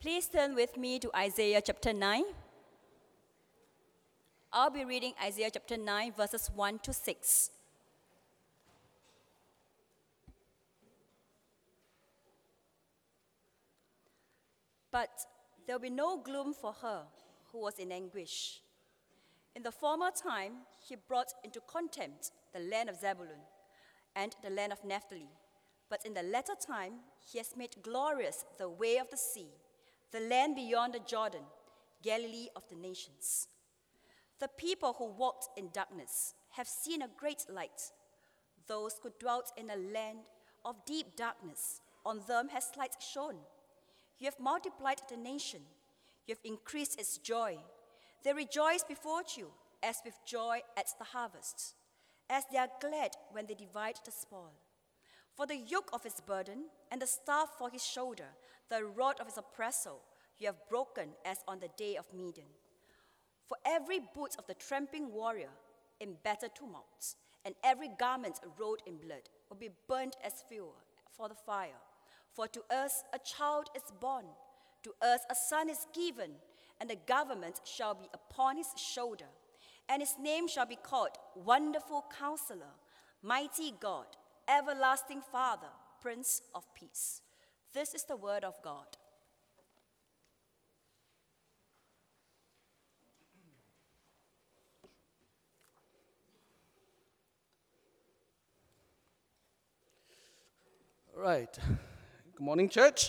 Please turn with me to Isaiah chapter 9. I'll be reading Isaiah chapter 9, verses 1 to 6. But there will be no gloom for her who was in anguish. In the former time, he brought into contempt the land of Zebulun and the land of Naphtali. But in the latter time, he has made glorious the way of the sea, the land beyond the Jordan, Galilee of the nations. The people who walked in darkness have seen a great light. Those who dwelt in a land of deep darkness, on them has light shone. You have multiplied the nation. You have increased its joy. They rejoice before you as with joy at the harvest, as they are glad when they divide the spoil. For the yoke of his burden and the staff for his shoulder, the rod of his oppressor, you have broken as on the day of Midian. For every boot of the tramping warrior in battle tumults, and every garment rolled in blood will be burnt as fuel for the fire. For to us a child is born, to us a son is given, and the government shall be upon his shoulder. And his name shall be called Wonderful Counselor, Mighty God, Everlasting Father, Prince of Peace. This is the word of God. All right. Good morning, church.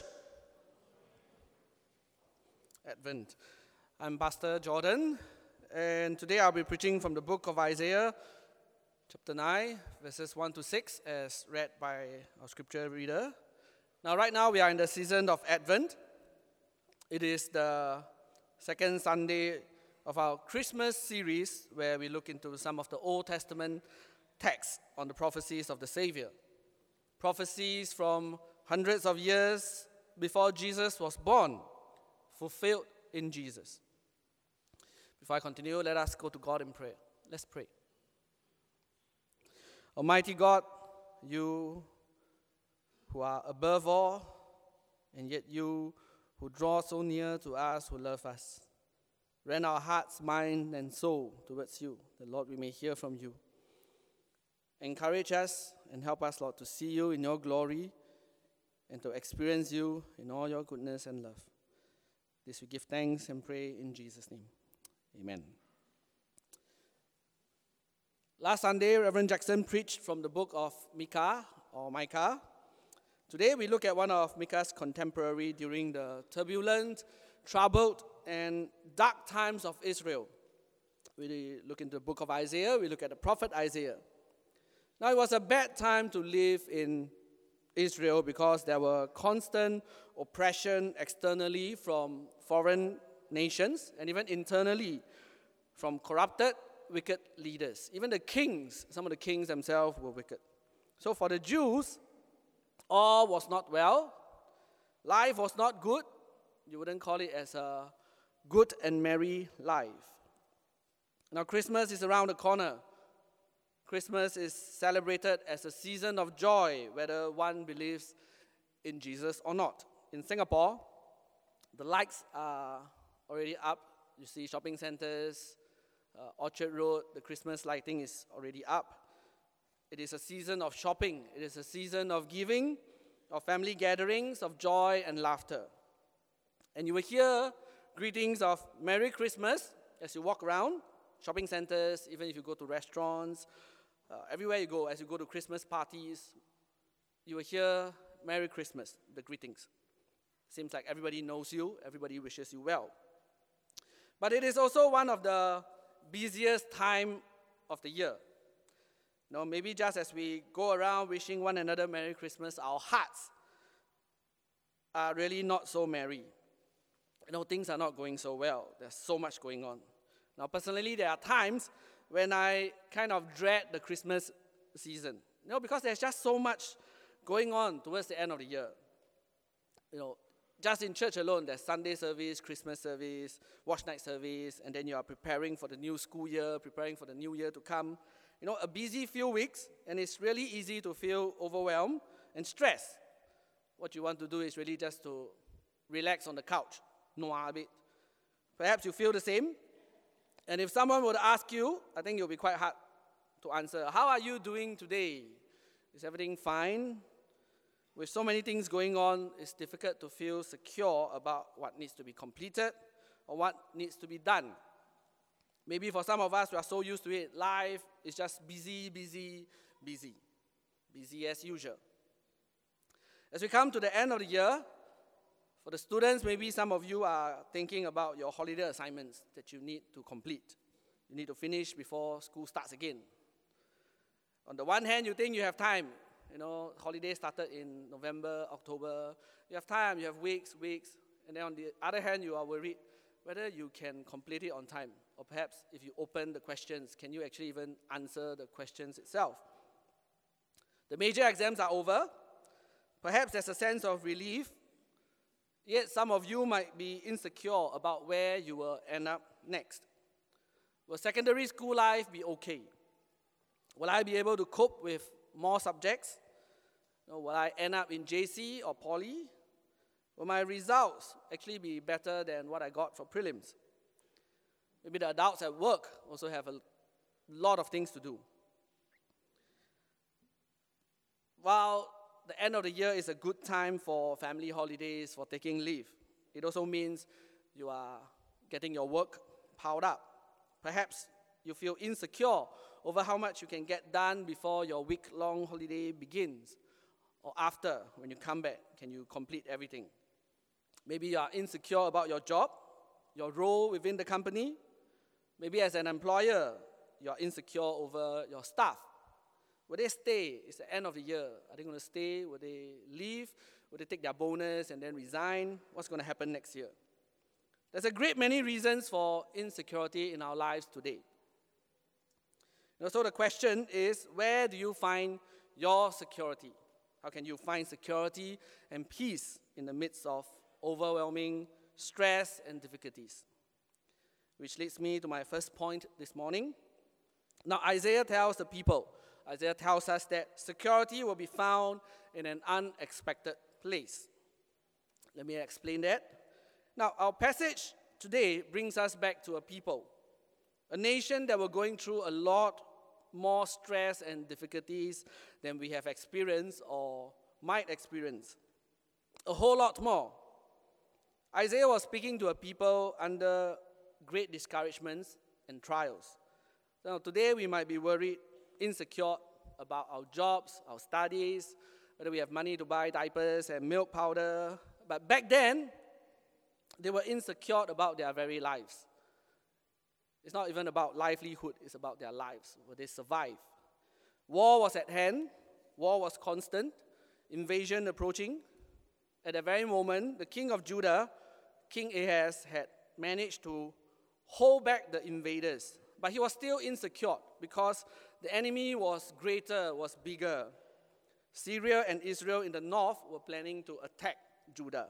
Advent. I'm Pastor Jordan, and today I'll be preaching from the book of Isaiah, chapter 9, verses 1 to 6, as read by our scripture reader. Now, right now, we are in the season of Advent. It is the second Sunday of our Christmas series, where we look into some of the Old Testament texts on the prophecies of the Savior. Prophecies from hundreds of years before Jesus was born, fulfilled in Jesus. Before I continue, let us go to God in prayer. Let's pray. Almighty God, you who are above all, and yet you who draw so near to us who love us, rend our hearts, mind, and soul towards you, that, Lord, we may hear from you. Encourage us and help us, Lord, to see you in your glory and to experience you in all your goodness and love. This we give thanks and pray in Jesus' name. Amen. Last Sunday, Reverend Jackson preached from the book of Micah. Today, we look at one of Micah's contemporary during the turbulent, troubled, and dark times of Israel. We look into the book of Isaiah. We look at the prophet Isaiah. Now, it was a bad time to live in Israel because there were constant oppression externally from foreign nations and even internally from corrupted, wicked leaders. Even the kings, some of the kings themselves were wicked. So for the Jews, all was not well. Life was not good. You wouldn't call it as a good and merry life. Now Christmas is around the corner. Christmas is celebrated as a season of joy, whether one believes in Jesus or not. In Singapore, the lights are already up. You see shopping centers, Orchard Road, the Christmas lighting is already up. It is a season of shopping. It is a season of giving, of family gatherings, of joy and laughter. And you will hear greetings of Merry Christmas as you walk around shopping centers, even if you go to restaurants. Everywhere you go, as you go to Christmas parties, you will hear Merry Christmas, the greetings. Seems like everybody knows you, everybody wishes you well. But it is also one of the busiest time of the year. Maybe just as we go around wishing one another Merry Christmas, our hearts are really not so merry. Things are not going so well. There's so much going on. Now, personally, there are times when I kind of dread the Christmas season, because there's just so much going on towards the end of the year. Just in church alone, there's Sunday service, Christmas service, watch night service, and then you are preparing for the new school year, preparing for the new year to come. A busy few weeks, and it's really easy to feel overwhelmed and stressed. What you want to do is really just to relax on the couch, nua a bit. Perhaps you feel the same. And if someone were to ask you, I think it will be quite hard to answer. How are you doing today? Is everything fine? With so many things going on, it's difficult to feel secure about what needs to be completed or what needs to be done. Maybe for some of us, we are so used to it. Life is just busy, busy, busy. Busy as usual. As we come to the end of the year, for the students, maybe some of you are thinking about your holiday assignments that you need to complete. You need to finish before school starts again. On the one hand, you think you have time. Holiday started in November, October. You have time, you have weeks. And then on the other hand, you are worried whether you can complete it on time. Or perhaps if you open the questions, can you actually even answer the questions itself? The major exams are over. Perhaps there's a sense of relief. Yet some of you might be insecure about where you will end up next. Will secondary school life be okay? Will I be able to cope with more subjects? Will I end up in JC or Poly? Will my results actually be better than what I got for prelims? Maybe the adults at work also have a lot of things to do. While the end of the year is a good time for family holidays, for taking leave, it also means you are getting your work piled up. Perhaps you feel insecure over how much you can get done before your week-long holiday begins, or after, when you come back, can you complete everything? Maybe you are insecure about your job, your role within the company. Maybe as an employer, you are insecure over your staff. Will they stay? It's the end of the year. Are they going to stay? Will they leave? Will they take their bonus and then resign? What's going to happen next year? There's a great many reasons for insecurity in our lives today. So the question is, where do you find your security? How can you find security and peace in the midst of overwhelming stress and difficulties? Which leads me to my first point this morning. Now, Isaiah tells us that security will be found in an unexpected place. Let me explain that. Now, our passage today brings us back to a people, a nation that were going through a lot more stress and difficulties than we have experienced or might experience. A whole lot more. Isaiah was speaking to a people under great discouragements and trials. Now, today we might be worried, insecure about our jobs, our studies, whether we have money to buy diapers and milk powder. But back then, they were insecure about their very lives. It's not even about livelihood, it's about their lives. Will they survive? War was at hand, war was constant, invasion approaching. At that very moment, the king of Judah, King Ahaz, had managed to hold back the invaders. But he was still insecure because the enemy was greater, was bigger. Syria and Israel in the north were planning to attack Judah.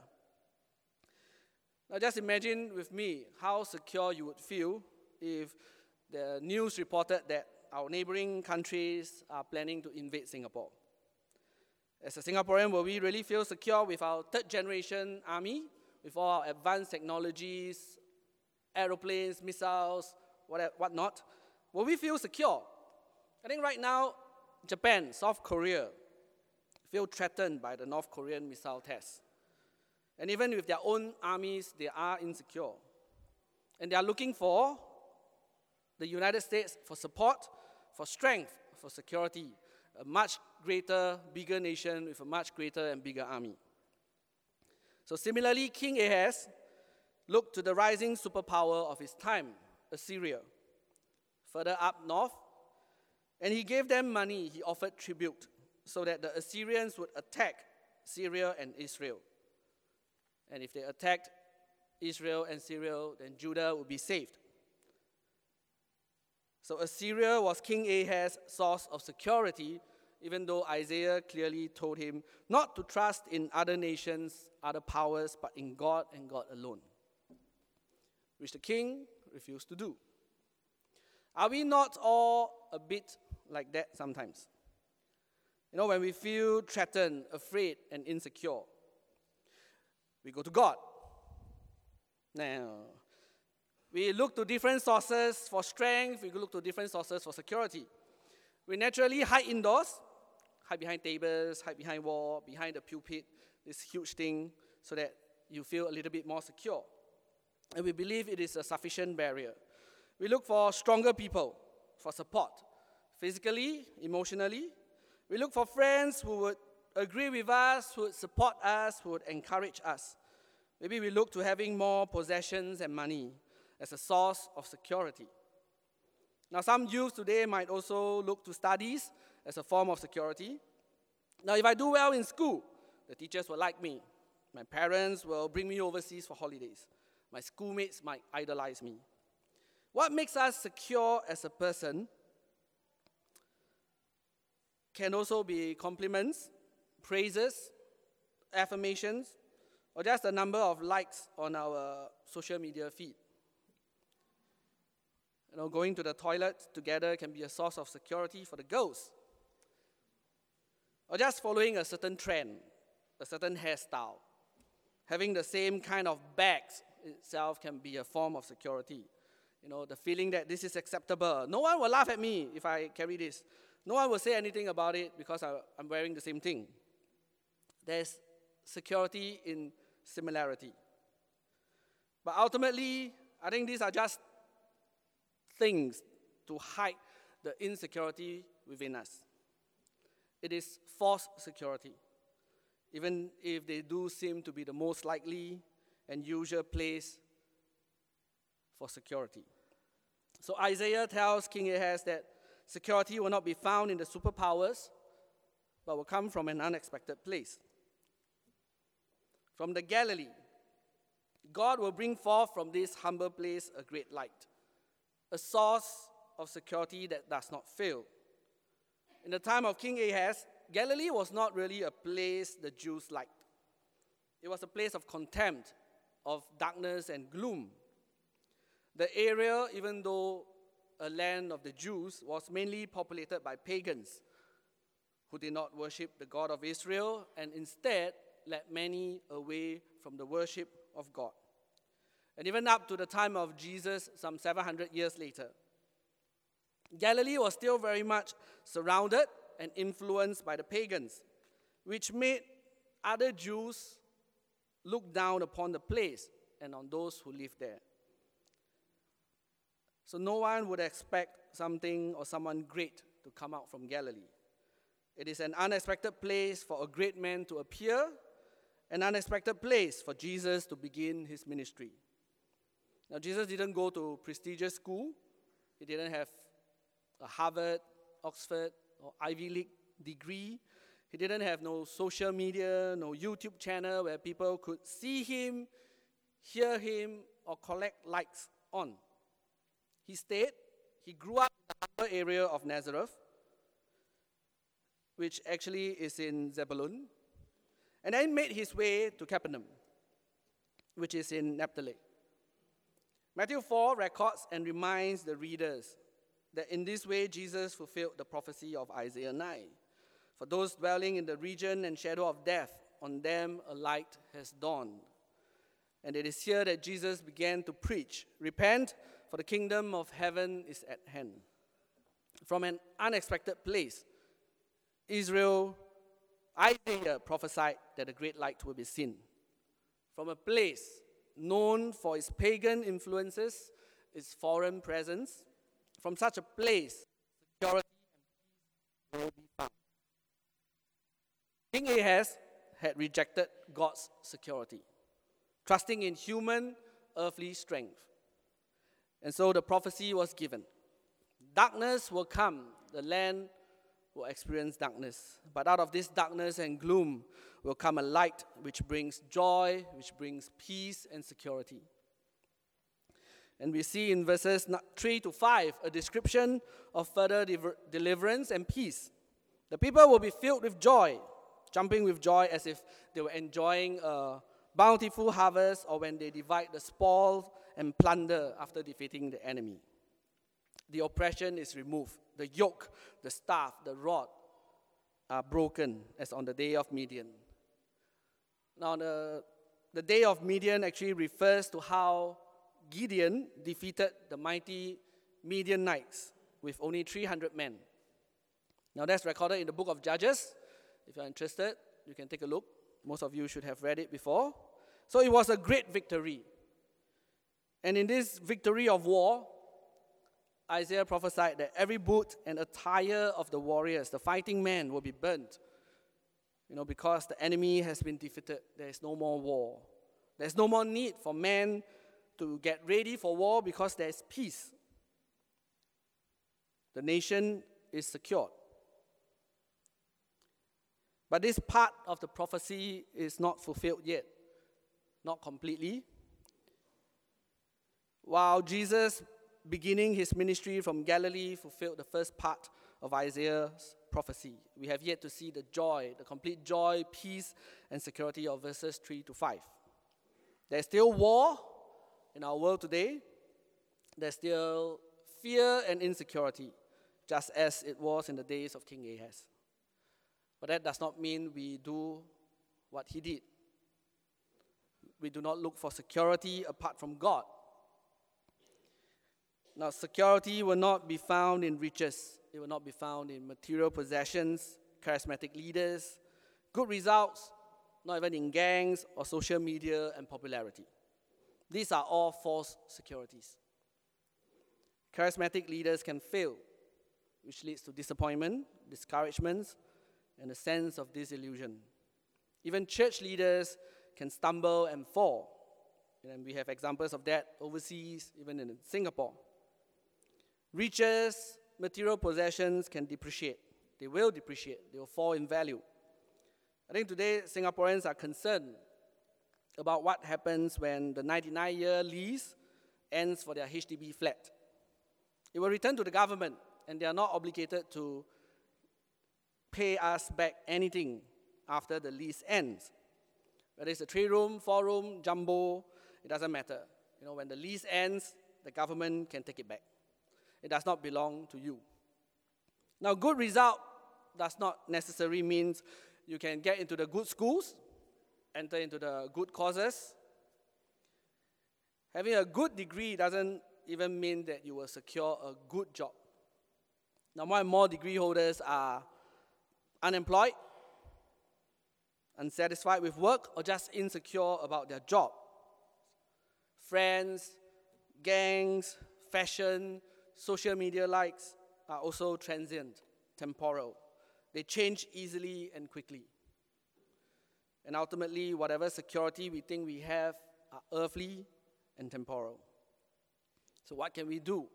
Now just imagine with me how secure you would feel if the news reported that our neighboring countries are planning to invade Singapore. As a Singaporean, will we really feel secure with our third generation army, with all our advanced technologies, aeroplanes, missiles, whatnot? Will we feel secure? I think right now, Japan, South Korea, feel threatened by the North Korean missile tests. And even with their own armies, they are insecure. And they are looking for the United States for support, for strength, for security, a much greater, bigger nation with a much greater and bigger army. So similarly, King Ahaz looked to the rising superpower of his time, Assyria, further up north, and he gave them money, he offered tribute, so that the Assyrians would attack Syria and Israel. And if they attacked Israel and Syria, then Judah would be saved. So Assyria was King Ahaz's source of security, even though Isaiah clearly told him not to trust in other nations, other powers, but in God and God alone, which the king refused to do. Are we not all a bit like that sometimes? When we feel threatened, afraid, and insecure. We go to God. Now, we look to different sources for strength. We look to different sources for security. We naturally hide indoors, hide behind tables, hide behind wall, behind the pulpit, this huge thing, so that you feel a little bit more secure. And we believe it is a sufficient barrier. We look for stronger people for support, physically, emotionally. We look for friends who would agree with us, who would support us, who would encourage us. Maybe we look to having more possessions and money as a source of security. Now, some youth today might also look to studies as a form of security. Now, if I do well in school, the teachers will like me. My parents will bring me overseas for holidays. My schoolmates might idolize me. What makes us secure as a person can also be compliments, praises, affirmations, or just the number of likes on our social media feed. Going to the toilet together can be a source of security for the girls. Or just following a certain trend, a certain hairstyle. Having the same kind of bags itself can be a form of security. The feeling that this is acceptable. No one will laugh at me if I carry this. No one will say anything about it because I'm wearing the same thing. There's security in similarity. But ultimately, I think these are just things to hide the insecurity within us. It is false security, even if they do seem to be the most likely and usual place for security. So Isaiah tells King Ahaz that security will not be found in the superpowers, but will come from an unexpected place. From the Galilee, God will bring forth from this humble place a great light, a source of security that does not fail. In the time of King Ahaz, Galilee was not really a place the Jews liked. It was a place of contempt, of darkness and gloom. The area, even though a land of the Jews, was mainly populated by pagans who did not worship the God of Israel and instead led many away from the worship of God. And even up to the time of Jesus, some 700 years later, Galilee was still very much surrounded and influenced by the pagans, which made other Jews look down upon the place and on those who lived there. So no one would expect something or someone great to come out from Galilee. It is an unexpected place for a great man to appear, an unexpected place for Jesus to begin his ministry. Now, Jesus didn't go to prestigious school. He didn't have a Harvard, Oxford, or Ivy League degree. He didn't have no social media, no YouTube channel where people could see him, hear him, or collect likes on. He grew up in the upper area of Nazareth, which actually is in Zebulun, and then made his way to Capernaum, which is in Naphtali. Matthew 4 records and reminds the readers that in this way Jesus fulfilled the prophecy of Isaiah 9. For those dwelling in the region and shadow of death, on them a light has dawned. And it is here that Jesus began to preach, repent, for the kingdom of heaven is at hand. From an unexpected place, Isaiah prophesied that a great light will be seen. From a place known for its pagan influences, its foreign presence, from such a place, security and peace will be found. King Ahaz had rejected God's security, trusting in human, earthly strength. And so the prophecy was given. Darkness will come, the land will experience darkness. But out of this darkness and gloom will come a light which brings joy, which brings peace and security. And we see in verses 3 to 5 a description of further deliverance and peace. The people will be filled with joy, jumping with joy as if they were enjoying a bountiful harvest or when they divide the spoil and plunder after defeating the enemy. The oppression is removed. The yoke, the staff, the rod are broken as on the day of Midian. Now the the day of Midian actually refers to how Gideon defeated the mighty Midianites with only 300 men. Now that's recorded in the book of Judges. If you're interested, you can take a look. Most of you should have read it before. So it was a great victory. And in this victory of war, Isaiah prophesied that every boot and attire of the warriors, the fighting men, will be burnt. Because the enemy has been defeated, there is no more war. There's no more need for men to get ready for war because there is peace. The nation is secured. But this part of the prophecy is not fulfilled yet, not completely. While Jesus, beginning his ministry from Galilee, fulfilled the first part of Isaiah's prophecy, we have yet to see the joy, the complete joy, peace, and security of verses 3 to 5. There's still war in our world today. There's still fear and insecurity, just as it was in the days of King Ahaz. But that does not mean we do what he did. We do not look for security apart from God. Now, security will not be found in riches. It will not be found in material possessions, charismatic leaders, good results, not even in gangs or social media and popularity. These are all false securities. Charismatic leaders can fail, which leads to disappointment, discouragements, and a sense of disillusion. Even church leaders can stumble and fall. And we have examples of that overseas, even in Singapore. Riches, material possessions can depreciate. They will depreciate. They will fall in value. I think today Singaporeans are concerned about what happens when the 99-year lease ends for their HDB flat. It will return to the government, and they are not obligated to pay us back anything after the lease ends. Whether it's a 3-room, 4-room, jumbo, it doesn't matter. When the lease ends, the government can take it back. It does not belong to you. Now, good result does not necessarily mean you can get into the good schools, enter into the good causes. Having a good degree doesn't even mean that you will secure a good job. Now, more and more degree holders are unemployed, unsatisfied with work, or just insecure about their job. Friends, gangs, fashion, social media likes are also transient, temporal. They change easily and quickly. And ultimately, whatever security we think we have are earthly and temporal. So what can we do?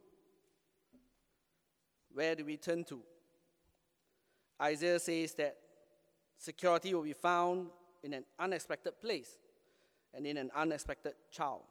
Where do we turn to? Isaiah says that security will be found in an unexpected place and in an unexpected child.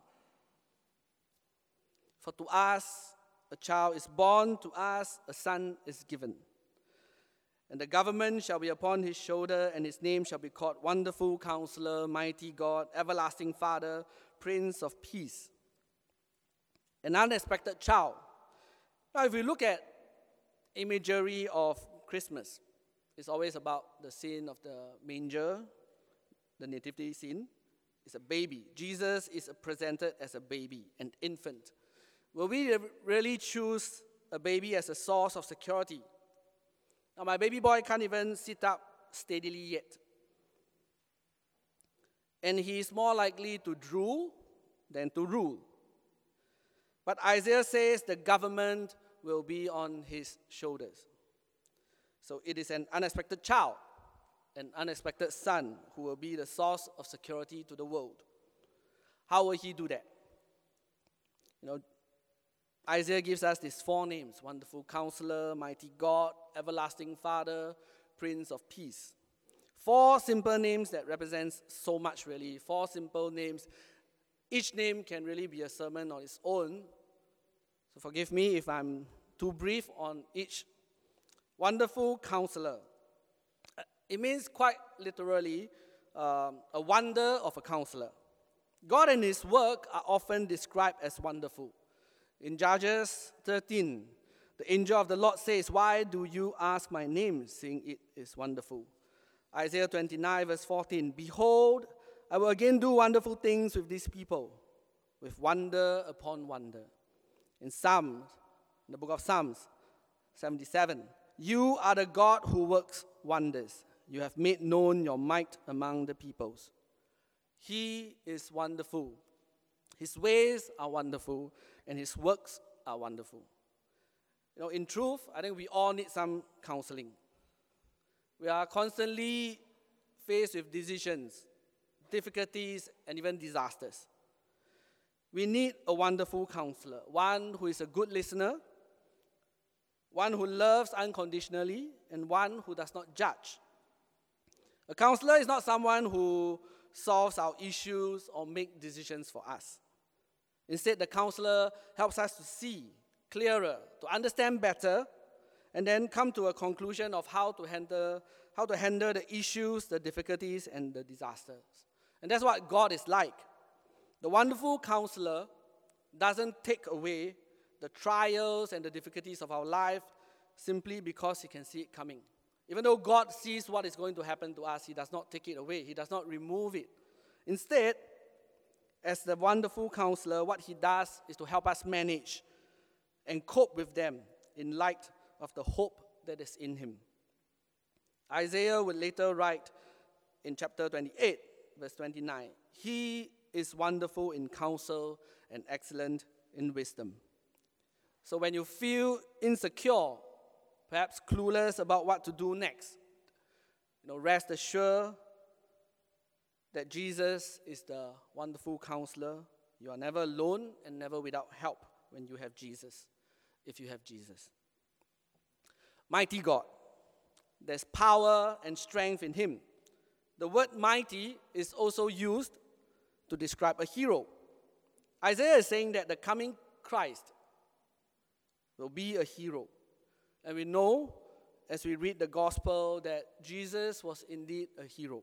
For to us, a child is born, to us, a son is given. And the government shall be upon his shoulder, and his name shall be called Wonderful Counselor, Mighty God, Everlasting Father, Prince of Peace. An unexpected child. Now, if we look at imagery of Christmas, it's always about the scene of the manger, the nativity scene. It's a baby. Jesus is presented as a baby, an infant. Will we really choose a baby as a source of security? Now, my baby boy can't even sit up steadily yet. And he is more likely to drool than to rule. But Isaiah says the government will be on his shoulders. So it is an unexpected child, an unexpected son who will be the source of security to the world. How will he do that? Isaiah gives us these 4 names: Wonderful Counselor, Mighty God, Everlasting Father, Prince of Peace. 4 simple names that represents so much, really. 4 simple names. Each name can really be a sermon on its own. So forgive me if I'm too brief on each. Wonderful Counselor. It means quite literally a wonder of a counselor. God and his work are often described as wonderful. In Judges 13, the angel of the Lord says, "Why do you ask my name, seeing it is wonderful?" Isaiah 29, verse 14, "Behold, I will again do wonderful things with these people, with wonder upon wonder. In the book of Psalms 77, you are the God who works wonders. You have made known your might among the peoples. He is wonderful. His ways are wonderful, and his works are wonderful. In truth, I think we all need some counseling. We are constantly faced with decisions, difficulties, and even disasters. We need a wonderful counselor, one who is a good listener, one who loves unconditionally, and one who does not judge. A counselor is not someone who solves our issues or makes decisions for us. Instead, the counselor helps us to see clearer, to understand better, and then come to a conclusion of how to handle the issues, the difficulties, and the disasters. And that's what God is like. The wonderful counselor doesn't take away the trials and the difficulties of our life simply because he can see it coming. Even though God sees what is going to happen to us, he does not take it away. He does not remove it. Instead, as the wonderful counselor, what he does is to help us manage and cope with them in light of the hope that is in him. Isaiah would later write in chapter 28, verse 29, he is wonderful in counsel and excellent in wisdom. So when you feel insecure, perhaps clueless about what to do next, rest assured that Jesus is the wonderful counselor. You are never alone and never without help when you have Jesus, if you have Jesus. Mighty God. There's power and strength in him. The word mighty is also used to describe a hero. Isaiah is saying that the coming Christ will be a hero. And we know, as we read the gospel, that Jesus was indeed a hero.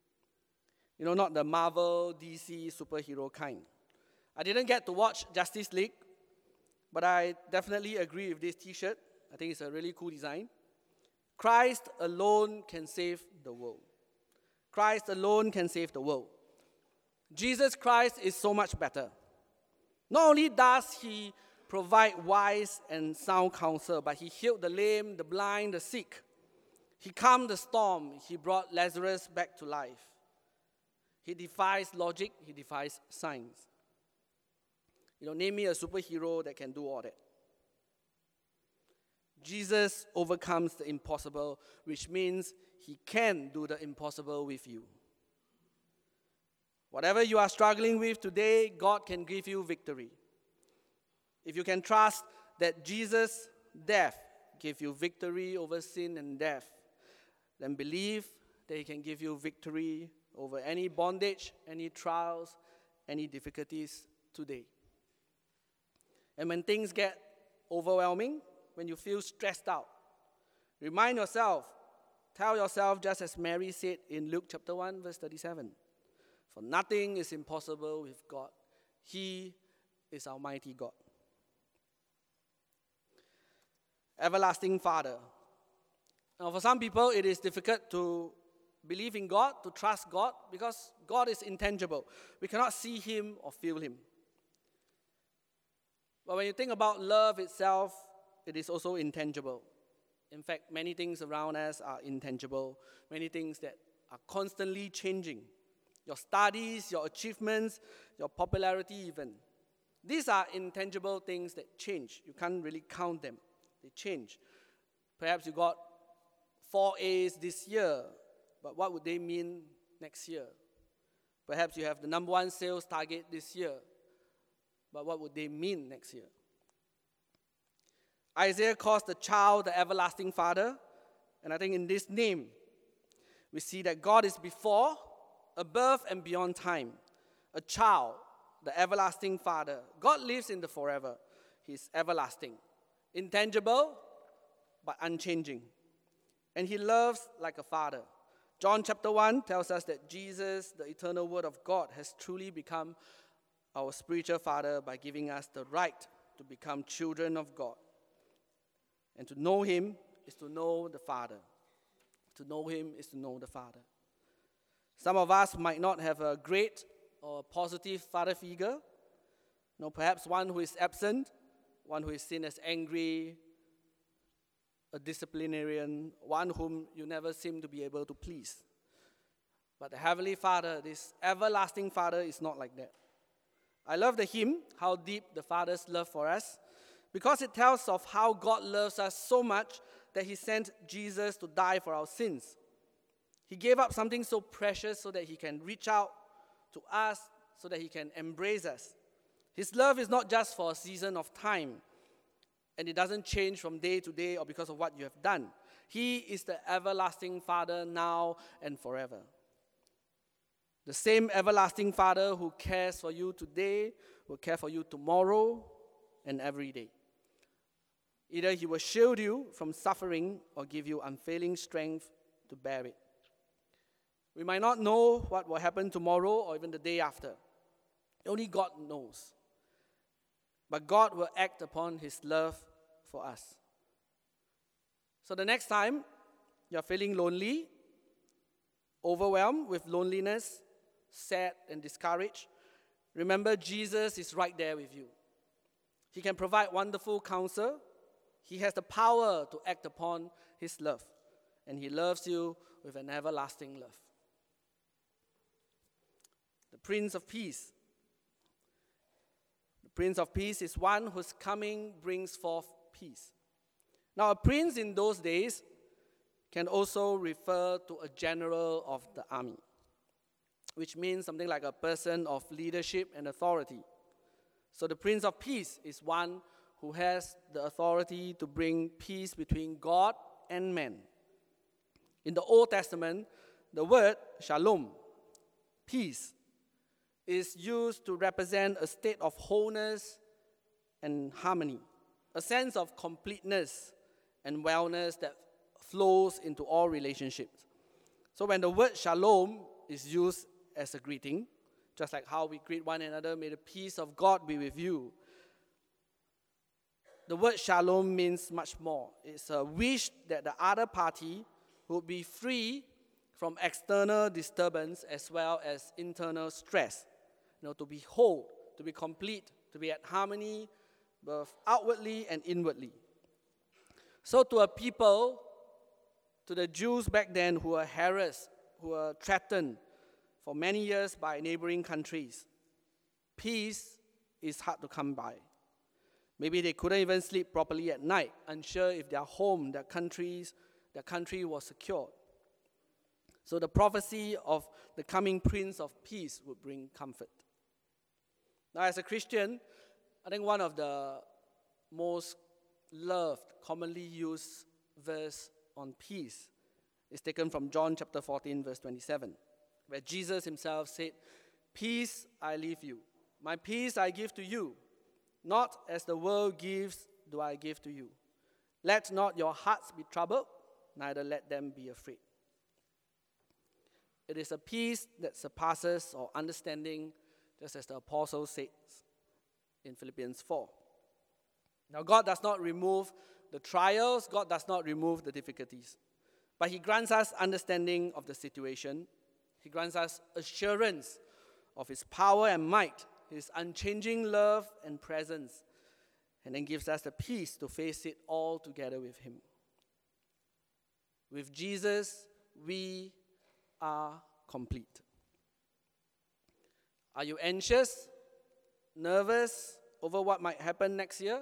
Not the Marvel, DC superhero kind. I didn't get to watch Justice League, but I definitely agree with this t-shirt. I think it's a really cool design. Christ alone can save the world. Christ alone can save the world. Jesus Christ is so much better. Not only does he provide wise and sound counsel, but he healed the lame, the blind, the sick. He calmed the storm. He brought Lazarus back to life. He defies logic. He defies science. Name me a superhero that can do all that. Jesus overcomes the impossible, which means he can do the impossible with you. Whatever you are struggling with today, God can give you victory. If you can trust that Jesus' death gave you victory over sin and death, then believe that he can give you victory over any bondage, any trials, any difficulties today. And when things get overwhelming, when you feel stressed out, remind yourself, tell yourself just as Mary said in Luke chapter 1, verse 37, for nothing is impossible with God. He is our mighty God. Everlasting Father. Now, for some people, it is difficult to believe in God, to trust God, because God is intangible. We cannot see him or feel him. But when you think about love itself, it is also intangible. In fact, many things around us are intangible, many things that are constantly changing. Your studies, your achievements, your popularity even. These are intangible things that change. You can't really count them. They change. Perhaps you got 4 A's this year, but what would they mean next year? Perhaps you have the number 1 sales target this year, but what would they mean next year? Isaiah calls the child the everlasting Father, and I think in this name, we see that God is before, above, and beyond time. A child, the everlasting Father. God lives in the forever. He's everlasting. Intangible, but unchanging. And he loves like a father. John chapter 1 tells us that Jesus, the eternal Word of God, has truly become our spiritual father by giving us the right to become children of God. And to know him is to know the Father. To know him is to know the Father. Some of us might not have a great or positive father figure. Perhaps one who is absent, one who is seen as angry, a disciplinarian, one whom you never seem to be able to please. But the Heavenly Father, this everlasting Father, is not like that. I love the hymn, How Deep the Father's Love for Us, because it tells of how God loves us so much that He sent Jesus to die for our sins. He gave up something so precious so that He can reach out to us, so that He can embrace us. His love is not just for a season of time, and it doesn't change from day to day or because of what you have done. He is the everlasting Father now and forever. The same everlasting Father who cares for you today will care for you tomorrow and every day. Either He will shield you from suffering or give you unfailing strength to bear it. We might not know what will happen tomorrow or even the day after. Only God knows. But God will act upon His love for us. So the next time you're feeling lonely, overwhelmed with loneliness, sad and discouraged, remember Jesus is right there with you. He can provide wonderful counsel. He has the power to act upon His love. And He loves you with an everlasting love. The Prince of Peace. The Prince of Peace is one whose coming brings forth peace. Now, a prince in those days can also refer to a general of the army, which means something like a person of leadership and authority. So the Prince of Peace is one who has the authority to bring peace between God and man. In the Old Testament, the word shalom, peace, is used to represent a state of wholeness and harmony, a sense of completeness and wellness that flows into all relationships. So when the word shalom is used as a greeting, just like how we greet one another, may the peace of God be with you. The word shalom means much more. It's a wish that the other party would be free from external disturbance as well as internal stress. To be whole, to be complete, to be at harmony, both outwardly and inwardly. So to a people, to the Jews back then who were harassed, who were threatened for many years by neighboring countries, peace is hard to come by. Maybe they couldn't even sleep properly at night, unsure if their home, their country was secured. So the prophecy of the coming Prince of Peace would bring comfort. Now, as a Christian, I think one of the most loved, commonly used verse on peace is taken from John chapter 14, verse 27, where Jesus Himself said, "Peace I leave you, my peace I give to you. Not as the world gives do I give to you. Let not your hearts be troubled, neither let them be afraid." It is a peace that surpasses all understanding, just as the apostle says in Philippians 4. Now, God does not remove the trials, God does not remove the difficulties, but He grants us understanding of the situation. He grants us assurance of His power and might, His unchanging love and presence, and then gives us the peace to face it all together with Him. With Jesus, we are complete. Are you anxious, nervous over what might happen next year?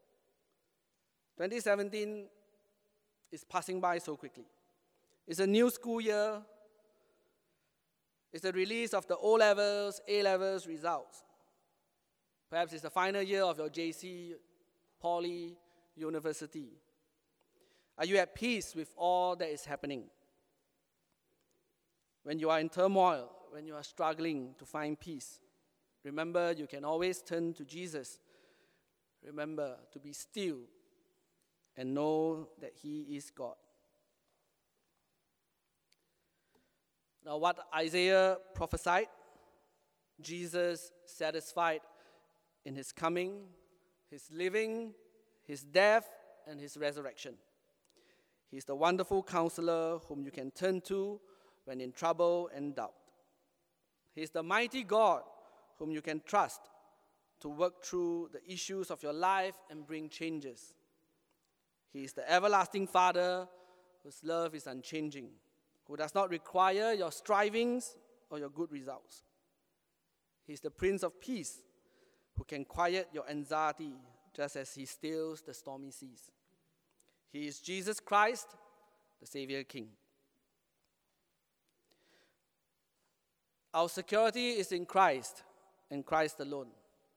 2017 is passing by so quickly. It's a new school year. It's the release of the O-levels, A-levels results. Perhaps it's the final year of your JC, Poly, university. Are you at peace with all that is happening? When you are in turmoil, when you are struggling to find peace, remember you can always turn to Jesus. Remember to be still and know that He is God. Now, what Isaiah prophesied, Jesus satisfied in His coming, His living, His death, and His resurrection. He is the wonderful counselor whom you can turn to when in trouble and doubt. He is the mighty God whom you can trust to work through the issues of your life and bring changes. He is the everlasting Father whose love is unchanging, who does not require your strivings or your good results. He is the Prince of Peace who can quiet your anxiety just as he stills the stormy seas. He is Jesus Christ, the Savior King. Our security is in Christ and Christ alone.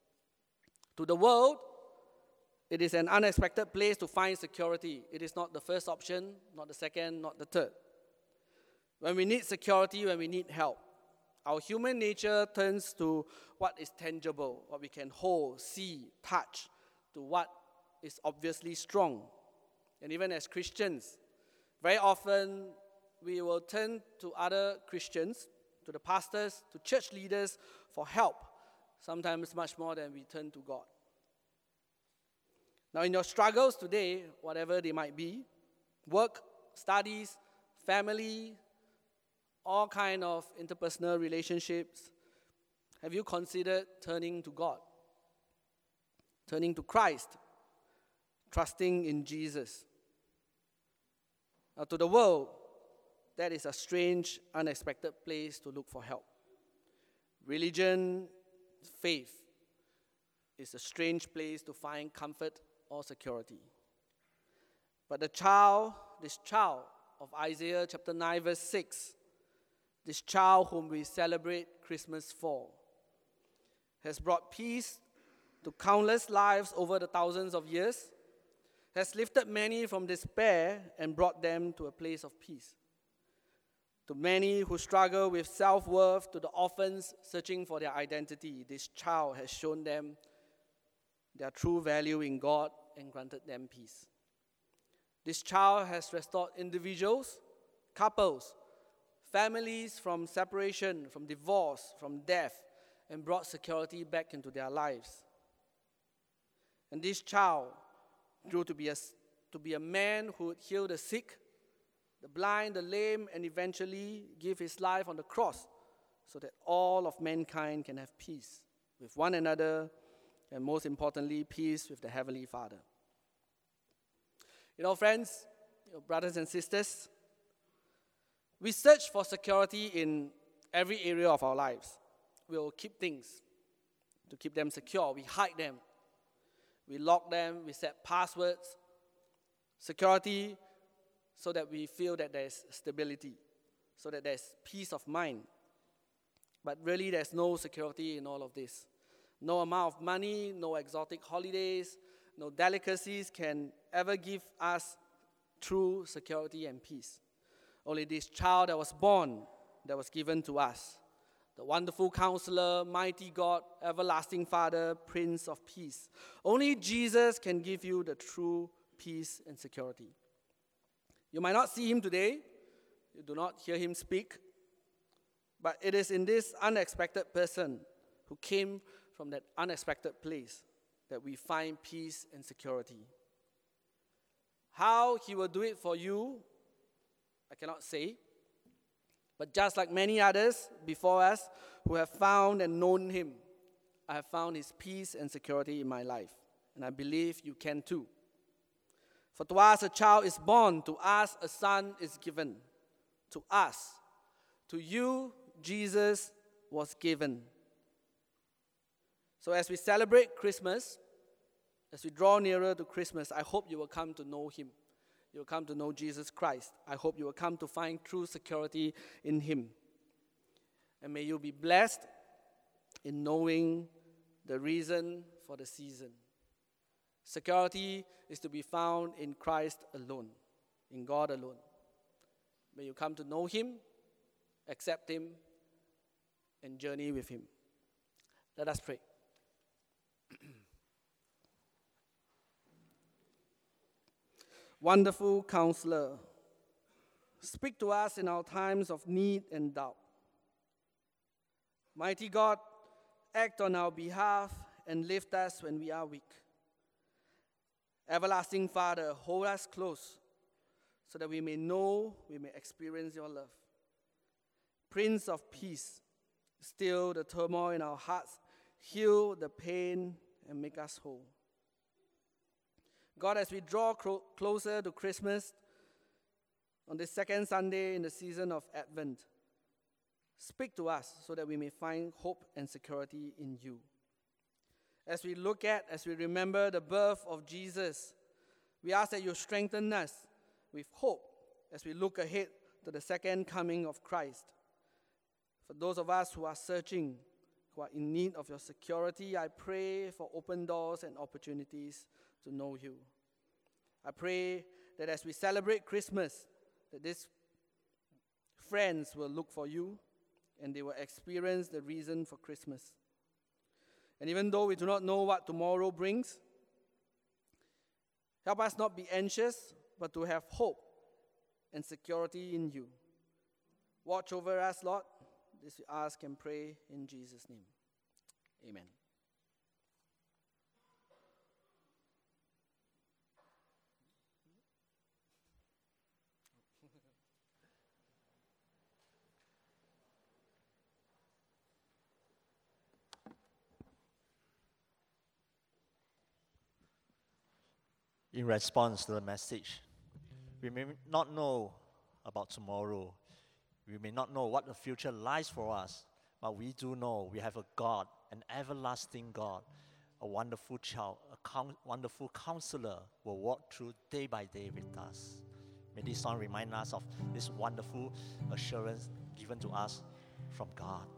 To the world, it is an unexpected place to find security. It is not the first option, not the second, not the third. When we need security, when we need help, our human nature turns to what is tangible, what we can hold, see, touch, to what is obviously strong. And even as Christians, very often we will turn to other Christians, to the pastors, to church leaders for help, sometimes much more than we turn to God. Now, in your struggles today, whatever they might be, work, studies, family, all kind of interpersonal relationships, have you considered turning to God? Turning to Christ, trusting in Jesus? Now, to the world, that is a strange, unexpected place to look for help. Religion, faith, is a strange place to find comfort or security. But this child of Isaiah chapter 9 verse 6, this child whom we celebrate Christmas for, has brought peace to countless lives over the thousands of years, has lifted many from despair and brought them to a place of peace. To many who struggle with self-worth, to the orphans searching for their identity, this child has shown them their true value in God and granted them peace. This child has restored individuals, couples, families from separation, from divorce, from death, and brought security back into their lives. And this child grew to be a man who would heal the sick, the blind, the lame, and eventually give his life on the cross so that all of mankind can have peace with one another, and most importantly, peace with the Heavenly Father. You know, friends, brothers and sisters, we search for security in every area of our lives. We'll keep things to keep them secure. We hide them. We lock them. We set passwords. Security so that we feel that there's stability, so that there's peace of mind. But really, there's no security in all of this. No amount of money, no exotic holidays, no delicacies can ever give us true security and peace. Only this child that was born, that was given to us, the wonderful Counselor, mighty God, everlasting Father, Prince of Peace. Only Jesus can give you the true peace and security. You might not see him today, you do not hear him speak, but it is in this unexpected person who came from that unexpected place that we find peace and security. How he will do it for you, I cannot say. But just like many others before us who have found and known him, I have found his peace and security in my life. And I believe you can too. For to us a child is born, to us a son is given. To us, to you, Jesus was given. So as we celebrate Christmas, as we draw nearer to Christmas, I hope you will come to know him. You will come to know Jesus Christ. I hope you will come to find true security in him. And may you be blessed in knowing the reason for the season. Security is to be found in Christ alone, in God alone. May you come to know him, accept him, and journey with him. Let us pray. Wonderful Counselor, speak to us in our times of need and doubt. Mighty God, act on our behalf and lift us when we are weak. Everlasting Father, hold us close so that we may know, we may experience your love. Prince of Peace, still the turmoil in our hearts, heal the pain, and make us whole. God, as we draw closer to Christmas on this second Sunday in the season of Advent, speak to us so that we may find hope and security in you. As we remember the birth of Jesus, we ask that you strengthen us with hope as we look ahead to the second coming of Christ. For those of us who are searching, who are in need of your security, I pray for open doors and opportunities to know you. I pray that as we celebrate Christmas, that these friends will look for you and they will experience the reason for Christmas. And even though we do not know what tomorrow brings, help us not be anxious, but to have hope and security in you. Watch over us, Lord. This we ask and pray in Jesus' name. Amen. In response to the message, we may not know about tomorrow. We may not know what the future lies for us, but we do know we have a God, an everlasting God, a wonderful child, a wonderful counselor will walk through day by day with us. May this song remind us of this wonderful assurance given to us from God.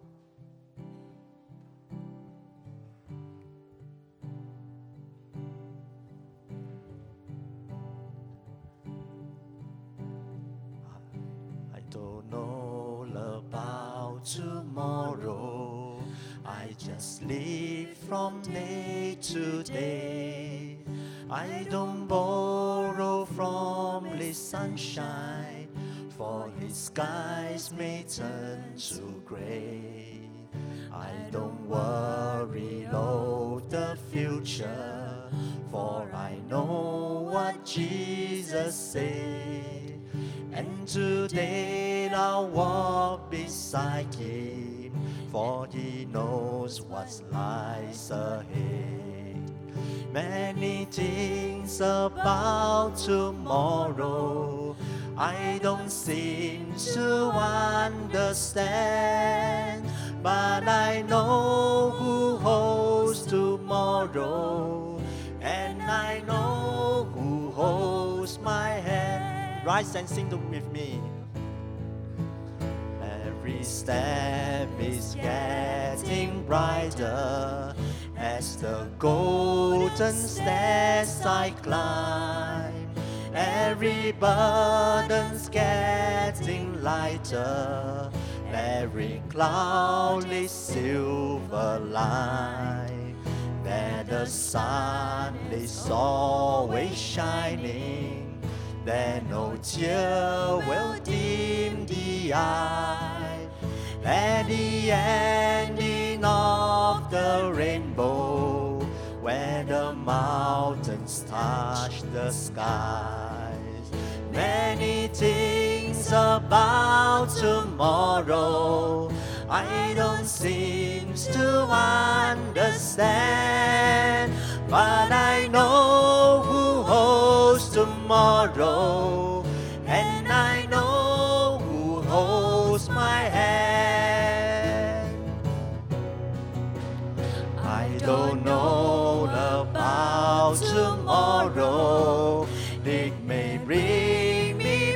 I don't know about tomorrow. I just live from day to day. I don't borrow from his sunshine, for his skies may turn to gray. I don't worry about the future, for I know what Jesus said. And today I'll walk beside him, for he knows what lies ahead. Many things about tomorrow I don't seem to understand, but I know who holds tomorrow, and I know who holds my hand. Rise and sing with me. Every step is getting brighter as the golden stairs I climb. Every burden's getting lighter, every cloud is silver line. There the sun is always shining, there no tear will dim the eye. At the ending of the rainbow, where the mountains touch the skies, many things about tomorrow I don't seem to understand, but I know who holds tomorrow, and I know who holds my hand. I don't know about tomorrow. It may bring me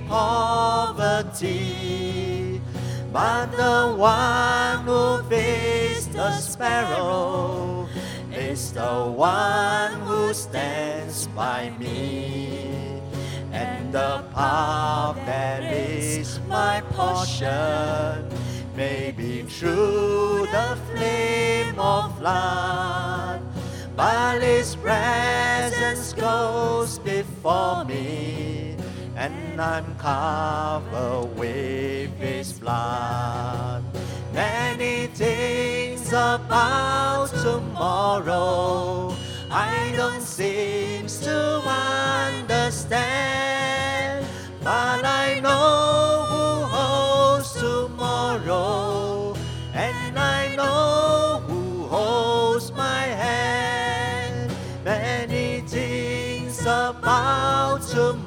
poverty, but the one who feeds the sparrow is the one who stands by me. And the path that is my portion may be through the flame of flood, but his presence goes before me, and I'm covered with his blood. Many things about tomorrow I don't seem to understand, but I know who holds tomorrow, and I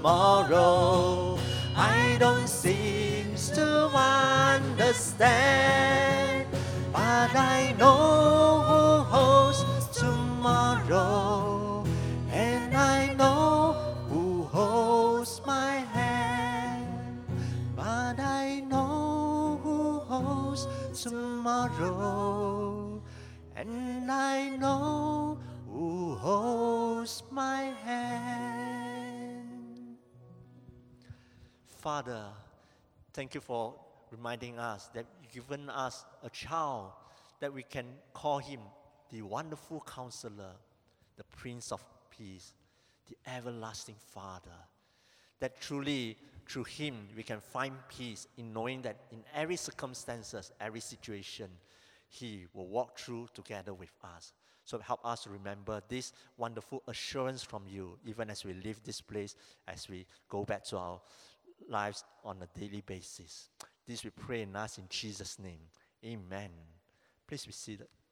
tomorrow. I don't seem to understand, but I know who holds tomorrow, and I know who holds my hand. But I know who holds tomorrow, and I know who holds my hand. Father, thank you for reminding us that you've given us a child that we can call him the Wonderful Counselor, the Prince of Peace, the Everlasting Father. That truly, through him, we can find peace in knowing that in every circumstances, every situation, he will walk through together with us. So help us to remember this wonderful assurance from you, even as we leave this place, as we go back to our lives on a daily basis. This we pray and ask in Jesus' name. Amen. Please be seated.